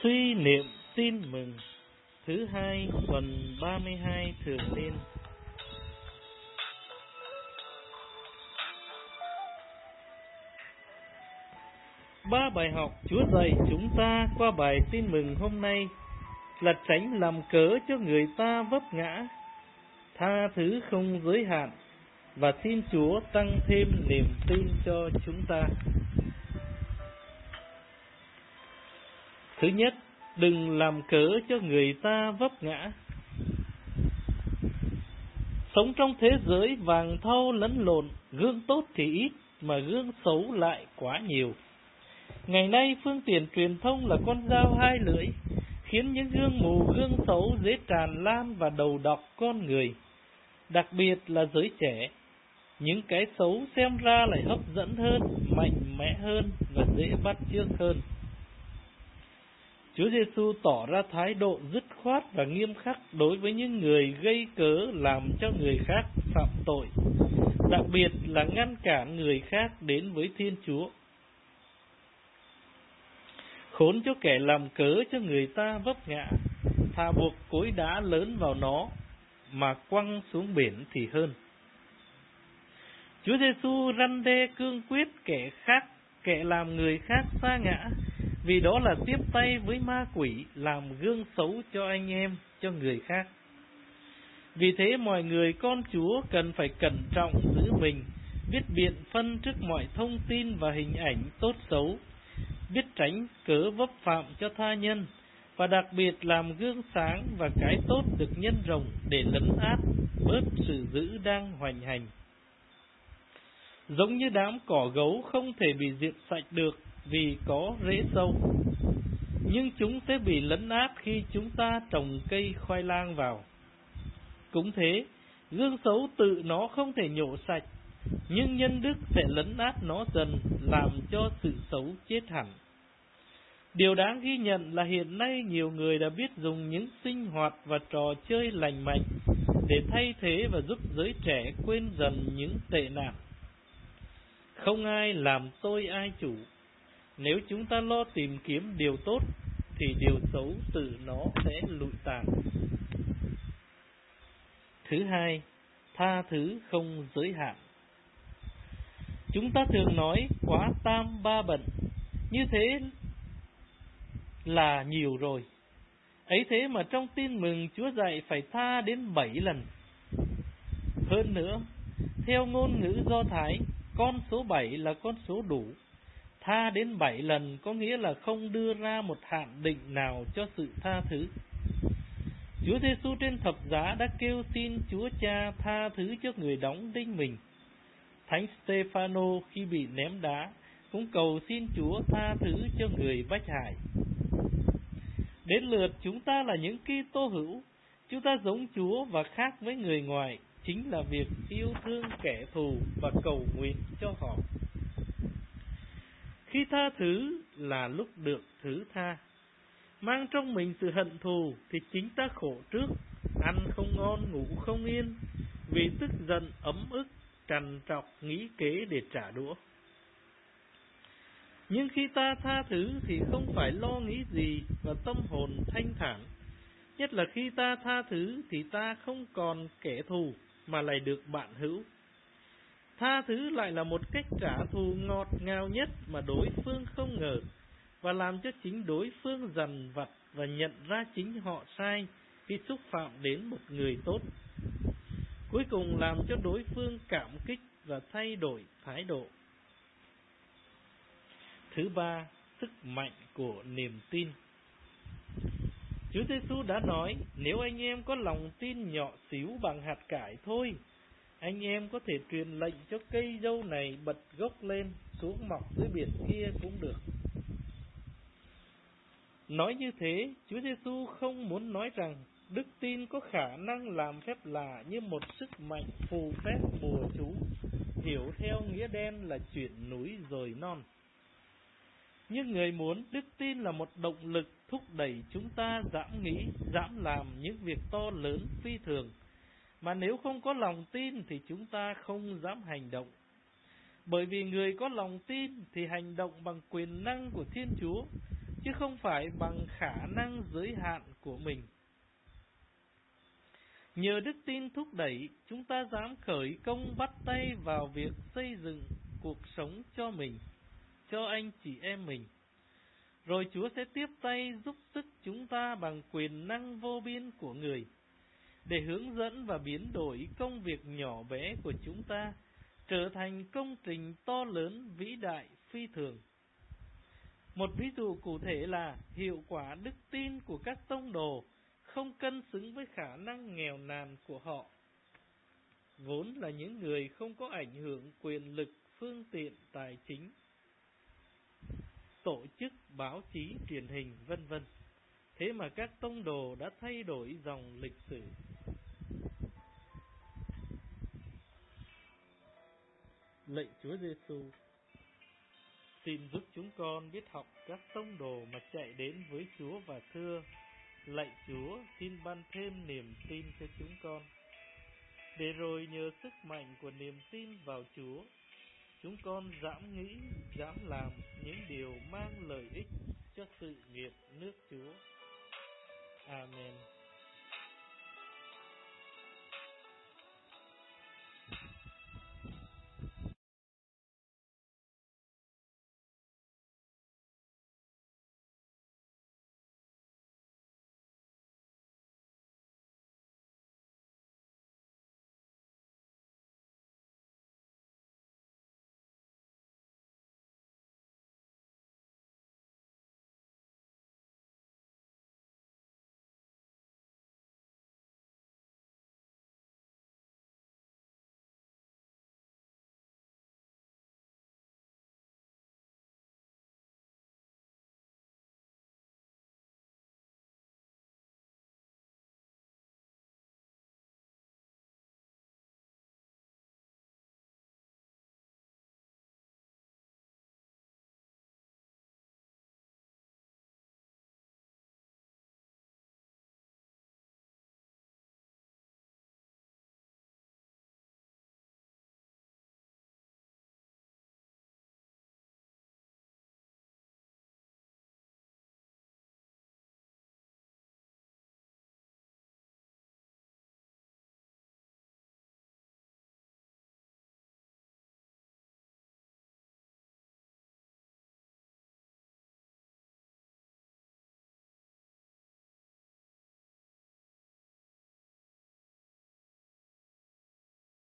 Suy niệm tin mừng thứ hai tuần 32 thường niên. Ba bài học Chúa dạy chúng ta qua bài tin mừng hôm nay là tránh làm cớ cho người ta vấp ngã, tha thứ không giới hạn và xin Chúa tăng thêm niềm tin cho chúng ta. Thứ nhất, đừng làm cớ cho người ta vấp ngã. Sống trong thế giới vàng thau lẫn lộn, gương tốt thì ít mà gương xấu lại quá nhiều. Ngày nay phương tiện truyền thông là con dao hai lưỡi, khiến những gương mù gương xấu dễ tràn lan và đầu độc con người, đặc biệt là giới trẻ. Những cái xấu xem ra lại hấp dẫn hơn, mạnh mẽ hơn và dễ bắt chước hơn. Chúa Giêsu tỏ ra thái độ dứt khoát và nghiêm khắc đối với những người gây cớ làm cho người khác phạm tội, đặc biệt là ngăn cản người khác đến với Thiên Chúa. Khốn cho kẻ làm cớ cho người ta vấp ngã, thà buộc cối đá lớn vào nó mà quăng xuống biển thì hơn. Chúa Giêsu răn đe cương quyết kẻ làm người khác sa ngã, vì đó là tiếp tay với ma quỷ làm gương xấu cho anh em, cho người khác. Vì thế mọi người con Chúa cần phải cẩn trọng giữ mình, biết biện phân trước mọi thông tin và hình ảnh tốt xấu, biết tránh cớ vấp phạm cho tha nhân, và đặc biệt làm gương sáng và cái tốt được nhân rộng để lấn át bớt sự dữ đang hoành hành. Giống như đám cỏ gấu không thể bị diệt sạch được vì có rễ sâu, nhưng chúng sẽ bị lấn át khi chúng ta trồng cây khoai lang vào. Cũng thế, gương xấu tự nó không thể nhổ sạch, nhưng nhân đức sẽ lấn át nó dần, làm cho sự xấu chết hẳn. Điều đáng ghi nhận là hiện nay nhiều người đã biết dùng những sinh hoạt và trò chơi lành mạnh để thay thế và giúp giới trẻ quên dần những tệ nạn. Không ai làm tôi ai chủ. Nếu chúng ta lo tìm kiếm điều tốt thì điều xấu tự nó sẽ lụi tàn. Thứ hai, tha thứ không giới hạn. Chúng ta thường nói quá tam ba bận, như thế là nhiều rồi. Ấy thế mà trong tin mừng Chúa dạy phải tha đến 7 lần. Hơn nữa, theo ngôn ngữ Do Thái, con số 7 là con số đủ. Tha đến 7 lần có nghĩa là không đưa ra một hạn định nào cho sự tha thứ. Chúa Giêsu trên thập giá đã kêu xin Chúa Cha tha thứ cho người đóng đinh mình. Thánh Stê-pha-nô khi bị ném đá cũng cầu xin Chúa tha thứ cho người bách hại. Đến lượt chúng ta là những Kitô hữu, chúng ta giống Chúa và khác với người ngoài, chính là việc yêu thương kẻ thù và cầu nguyện cho họ. Khi tha thứ là lúc được thứ tha. Mang trong mình sự hận thù thì chính ta khổ trước, ăn không ngon ngủ không yên, vì tức giận ấm ức, trằn trọc nghĩ kế để trả đũa. Nhưng khi ta tha thứ thì không phải lo nghĩ gì và tâm hồn thanh thản. Nhất là khi ta tha thứ thì ta không còn kẻ thù mà lại được bạn hữu. Tha thứ lại là một cách trả thù ngọt ngào nhất mà đối phương không ngờ, và làm cho chính đối phương dằn vặt và nhận ra chính họ sai khi xúc phạm đến một người tốt. Cuối cùng làm cho đối phương cảm kích và thay đổi thái độ. Thứ ba, sức mạnh của niềm tin. Chúa Giêsu đã nói, nếu anh em có lòng tin nhỏ xíu bằng hạt cải thôi, anh em có thể truyền lệnh cho cây dâu này bật gốc lên, xuống mọc dưới biển kia cũng được. Nói như thế, Chúa Giêsu không muốn nói rằng đức tin có khả năng làm phép lạ như một sức mạnh phù phép bùa chú, hiểu theo nghĩa đen là chuyển núi dời non. Nhưng người muốn đức tin là một động lực thúc đẩy chúng ta dám nghĩ, dám làm những việc to lớn phi thường, mà nếu không có lòng tin thì chúng ta không dám hành động. Bởi vì người có lòng tin thì hành động bằng quyền năng của Thiên Chúa, chứ không phải bằng khả năng giới hạn của mình. Nhờ đức tin thúc đẩy, chúng ta dám khởi công bắt tay vào việc xây dựng cuộc sống cho mình, cho anh chị em mình. Rồi Chúa sẽ tiếp tay giúp sức chúng ta bằng quyền năng vô biên của Người, để hướng dẫn và biến đổi công việc nhỏ bé của chúng ta trở thành công trình to lớn, vĩ đại, phi thường. Một ví dụ cụ thể là hiệu quả đức tin của các tông đồ không cân xứng với khả năng nghèo nàn của họ, vốn là những người không có ảnh hưởng, quyền lực, phương tiện tài chính, tổ chức, báo chí, truyền hình, vân vân. Thế mà các tông đồ đã thay đổi dòng lịch sử. Lạy Chúa Giêsu, xin giúp chúng con biết học các tông đồ mà chạy đến với Chúa và thưa: lạy Chúa, xin ban thêm niềm tin cho chúng con, để rồi nhờ sức mạnh của niềm tin vào Chúa, chúng con dám nghĩ, dám làm những điều mang lợi ích cho sự nghiệp nước Chúa. Amen.